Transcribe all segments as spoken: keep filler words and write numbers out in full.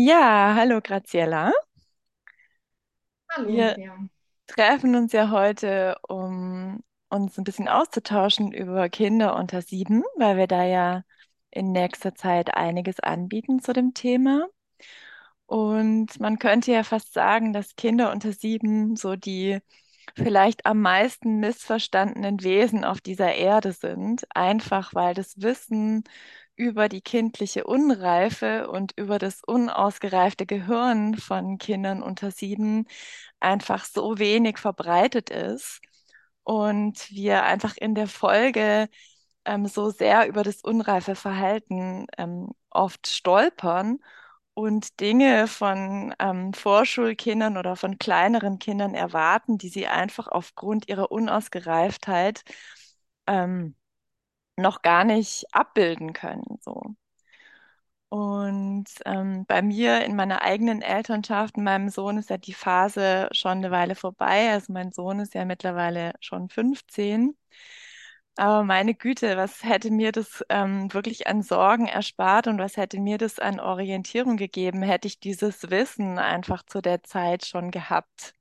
Ja, hallo Graziella. Hallo, Wir Miriam. treffen uns ja heute, um uns ein bisschen auszutauschen über Kinder unter sieben, weil wir da ja in nächster Zeit einiges anbieten zu dem Thema. Und man könnte ja fast sagen, dass Kinder unter sieben so die vielleicht am meisten missverstandenen Wesen auf dieser Erde sind, einfach weil das Wissen über die kindliche Unreife und über das unausgereifte Gehirn von Kindern unter sieben einfach so wenig verbreitet ist und wir einfach in der Folge ähm, so sehr über das unreife Verhalten ähm, oft stolpern und Dinge von ähm, Vorschulkindern oder von kleineren Kindern erwarten, die sie einfach aufgrund ihrer Unausgereiftheit ähm, noch gar nicht abbilden können. So. Und ähm, bei mir in meiner eigenen Elternschaft, meinem Sohn ist ja die Phase schon eine Weile vorbei. Also mein Sohn ist ja mittlerweile schon fünfzehn. Aber meine Güte, was hätte mir das ähm, wirklich an Sorgen erspart und was hätte mir das an Orientierung gegeben, hätte ich dieses Wissen einfach zu der Zeit schon gehabt.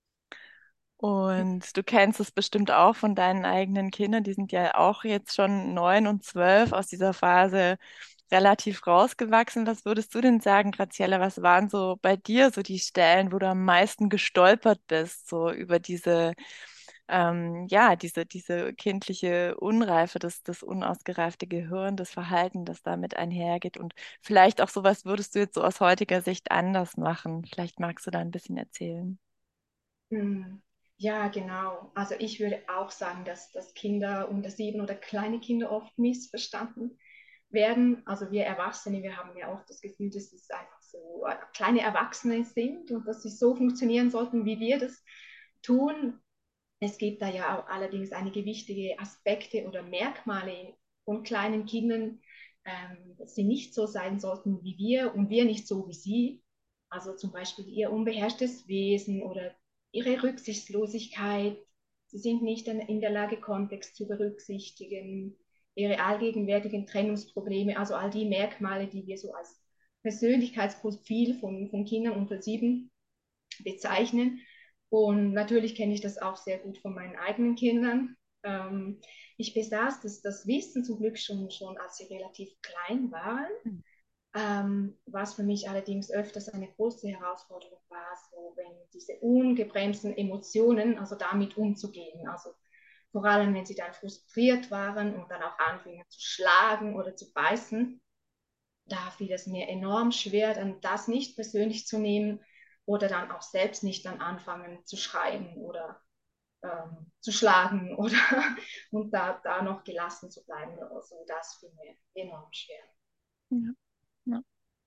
Und du kennst es bestimmt auch von deinen eigenen Kindern, die sind ja auch jetzt schon neun und zwölf aus dieser Phase relativ rausgewachsen. Was würdest du denn sagen, Graziella, was waren so bei dir so die Stellen, wo du am meisten gestolpert bist, so über diese, ähm, ja, diese, diese kindliche Unreife, das, das unausgereifte Gehirn, das Verhalten, das damit einhergeht und vielleicht auch sowas würdest du jetzt so aus heutiger Sicht anders machen? Vielleicht magst du da ein bisschen erzählen. Hm, Ja, genau. Also ich würde auch sagen, dass, dass Kinder unter sieben oder kleine Kinder oft missverstanden werden. Also wir Erwachsene, wir haben ja oft das Gefühl, dass es einfach so äh, kleine Erwachsene sind und dass sie so funktionieren sollten, wie wir das tun. Es gibt da ja auch allerdings einige wichtige Aspekte oder Merkmale von kleinen Kindern, ähm, dass sie nicht so sein sollten wie wir und wir nicht so wie sie. Also zum Beispiel ihr unbeherrschtes Wesen oder ihre Rücksichtslosigkeit. Sie sind nicht in der Lage, Kontext zu berücksichtigen, ihre allgegenwärtigen Trennungsprobleme, also all die Merkmale, die wir so als Persönlichkeitsprofil von, von Kindern unter sieben bezeichnen. Und natürlich kenne ich das auch sehr gut von meinen eigenen Kindern. Ähm, Ich besaß das, das Wissen zum Glück schon, schon, als sie relativ klein waren. Hm. Ähm, was für mich allerdings öfters eine große Herausforderung war, so wenn diese ungebremsten Emotionen, also damit umzugehen. Also vor allem, wenn sie dann frustriert waren und dann auch anfingen zu schlagen oder zu beißen, da fiel es mir enorm schwer, dann das nicht persönlich zu nehmen oder dann auch selbst nicht dann anfangen zu schreien oder ähm, zu schlagen oder und da, da noch gelassen zu bleiben. Also das fiel mir enorm schwer. Ja. Ja.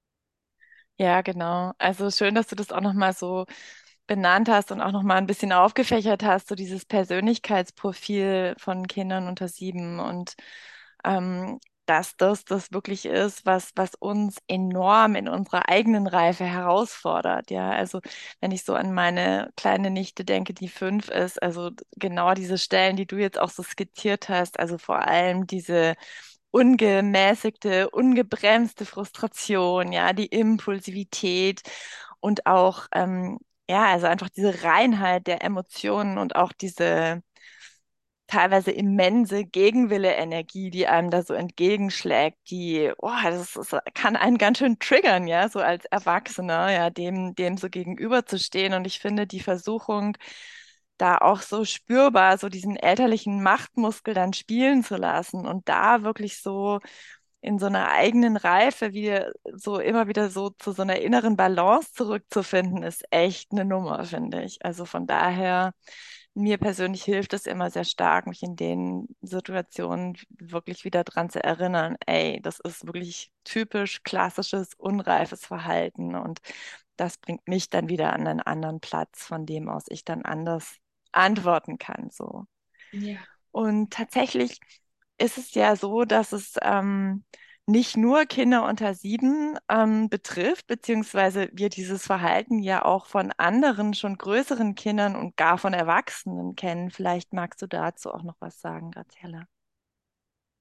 Ja, genau. Also schön, dass du das auch nochmal so benannt hast und auch nochmal ein bisschen aufgefächert hast, so dieses Persönlichkeitsprofil von Kindern unter sieben und ähm, dass das das wirklich ist, was, was uns enorm in unserer eigenen Reife herausfordert. Ja, also wenn ich so an meine kleine Nichte denke, die fünf ist, also genau diese Stellen, die du jetzt auch so skizziert hast, also vor allem diese ungemäßigte, ungebremste Frustration, ja, die Impulsivität und auch, ähm, ja, also einfach diese Reinheit der Emotionen und auch diese teilweise immense Gegenwille-Energie, die einem da so entgegenschlägt, die, oh, das ist, kann einen ganz schön triggern, ja, so als Erwachsener, ja, dem, dem so gegenüberzustehen. Und ich finde die Versuchung, da auch so spürbar so diesen elterlichen Machtmuskel dann spielen zu lassen und da wirklich so in so einer eigenen Reife wieder so immer wieder so zu so einer inneren Balance zurückzufinden, ist echt eine Nummer, finde ich. Also von daher, mir persönlich hilft es immer sehr stark, mich in den Situationen wirklich wieder dran zu erinnern, ey, das ist wirklich typisch klassisches, unreifes Verhalten und das bringt mich dann wieder an einen anderen Platz, von dem aus ich dann anders antworten kann, so. Ja. Und tatsächlich ist es ja so, dass es ähm, nicht nur Kinder unter sieben ähm, betrifft, beziehungsweise wir dieses Verhalten ja auch von anderen, schon größeren Kindern und gar von Erwachsenen kennen. Vielleicht magst du dazu auch noch was sagen, Graziella.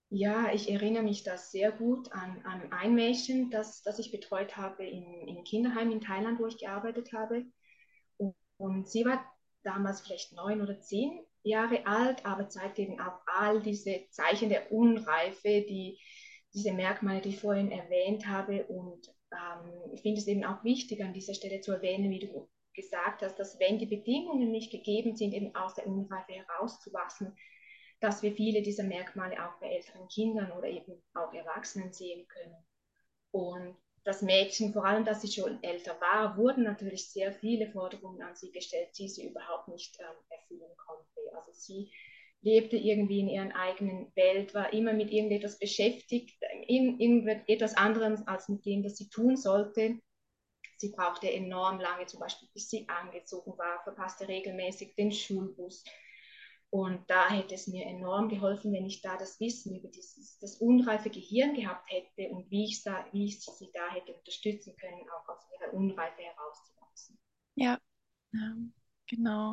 Ja, ich erinnere mich da sehr gut an, an ein Mädchen, das, das ich betreut habe im, im Kinderheim in Thailand, wo ich gearbeitet habe. Und, und sie war damals vielleicht neun oder zehn Jahre alt, aber zeigte eben auch all diese Zeichen der Unreife, die, diese Merkmale, die ich vorhin erwähnt habe. Und ähm, ich finde es eben auch wichtig, an dieser Stelle zu erwähnen, wie du gesagt hast, dass wenn die Bedingungen nicht gegeben sind, eben aus der Unreife herauszuwachsen, dass wir viele dieser Merkmale auch bei älteren Kindern oder eben auch Erwachsenen sehen können. Und das Mädchen, vor allem, dass sie schon älter war, wurden natürlich sehr viele Forderungen an sie gestellt, die sie überhaupt nicht ähm, erfüllen konnte. Also sie lebte irgendwie in ihrer eigenen Welt, war immer mit irgendetwas beschäftigt, in irgendetwas anderem als mit dem, was sie tun sollte. Sie brauchte enorm lange, zum Beispiel bis sie angezogen war, verpasste regelmäßig den Schulbus. Und da hätte es mir enorm geholfen, wenn ich da das Wissen über dieses, das unreife Gehirn gehabt hätte und wie ich, da, wie ich sie da hätte unterstützen können, auch aus ihrer Unreife herauszuwachsen. Ja, ja, genau.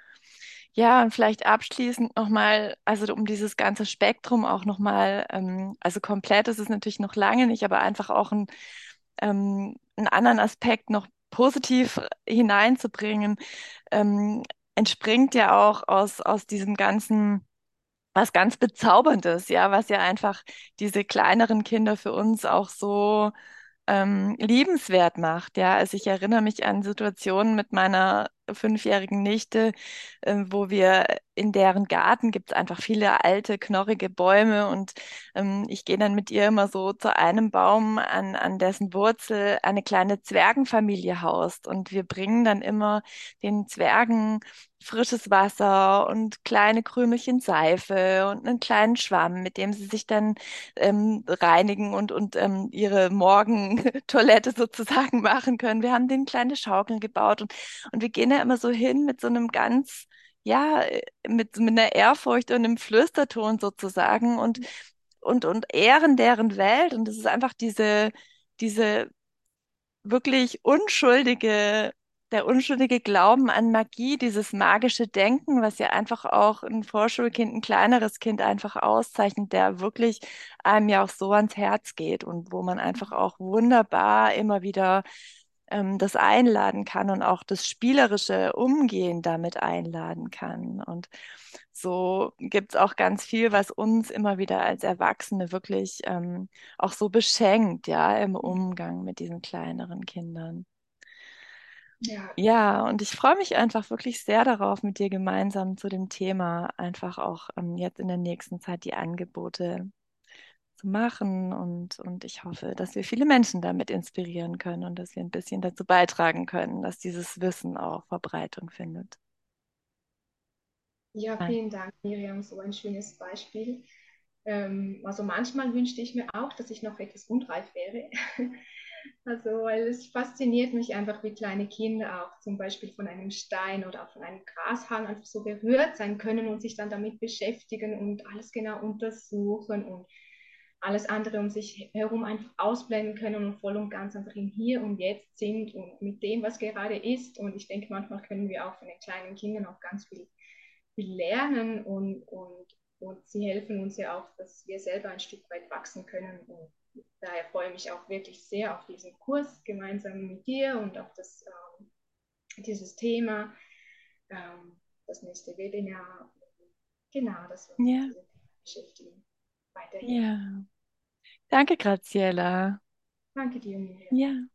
Ja, und vielleicht abschließend nochmal, also um dieses ganze Spektrum auch nochmal, ähm, also komplett ist es natürlich noch lange nicht, aber einfach auch ein, ähm, einen anderen Aspekt noch positiv hineinzubringen, ähm, entspringt ja auch aus, aus diesem ganzen was ganz Bezauberndes, ja, was ja einfach diese kleineren Kinder für uns auch so ähm, liebenswert macht, ja. Also ich erinnere mich an Situationen mit meiner fünfjährigen Nichte, äh, wo wir in deren Garten gibt es einfach viele alte, knorrige Bäume und ähm, ich gehe dann mit ihr immer so zu einem Baum, an, an dessen Wurzel eine kleine Zwergenfamilie haust und wir bringen dann immer den Zwergen frisches Wasser und kleine Krümelchen Seife und einen kleinen Schwamm, mit dem sie sich dann ähm, reinigen und, und ähm, ihre Morgentoilette sozusagen machen können. Wir haben denen kleine Schaukeln gebaut und, und wir gehen da immer so hin mit so einem ganz, ja, äh, mit, mit einer Ehrfurcht und einem Flüsterton sozusagen und, und, und ehren deren Welt. Und das ist einfach diese, diese wirklich unschuldige, der unschuldige Glauben an Magie, dieses magische Denken, was ja einfach auch ein Vorschulkind, ein kleineres Kind einfach auszeichnet, der wirklich einem ja auch so ans Herz geht und wo man einfach auch wunderbar immer wieder ähm, das einladen kann und auch das spielerische Umgehen damit einladen kann. Und so gibt es auch ganz viel, was uns immer wieder als Erwachsene wirklich ähm, auch so beschenkt, ja, im Umgang mit diesen kleineren Kindern. Ja, Ja, und ich freue mich einfach wirklich sehr darauf, mit dir gemeinsam zu dem Thema einfach auch ähm, jetzt in der nächsten Zeit die Angebote zu machen und, und ich hoffe, dass wir viele Menschen damit inspirieren können und dass wir ein bisschen dazu beitragen können, dass dieses Wissen auch Verbreitung findet. ja, Ja, vielen Dank, Miriam, so ein schönes Beispiel. Ähm, also manchmal wünschte ich mir auch, dass ich noch etwas unreif wäre. Also, weil es fasziniert mich einfach, wie kleine Kinder auch zum Beispiel von einem Stein oder auch von einem Grashang einfach so berührt sein können und sich dann damit beschäftigen und alles genau untersuchen und alles andere um sich herum einfach ausblenden können und voll und ganz einfach im Hier und Jetzt sind und mit dem, was gerade ist. Und ich denke, manchmal können wir auch von den kleinen Kindern auch ganz viel, viel lernen und, und, und sie helfen uns ja auch, dass wir selber ein Stück weit wachsen können. Und daher freue ich mich auch wirklich sehr auf diesen Kurs gemeinsam mit dir und auf das, ähm, dieses Thema, ähm, das nächste Webinar. Genau, dass wir uns mit ja, diesem Thema beschäftigen. Weiterhin. ja. Danke, Graziella. Danke dir, Miriam. Ja.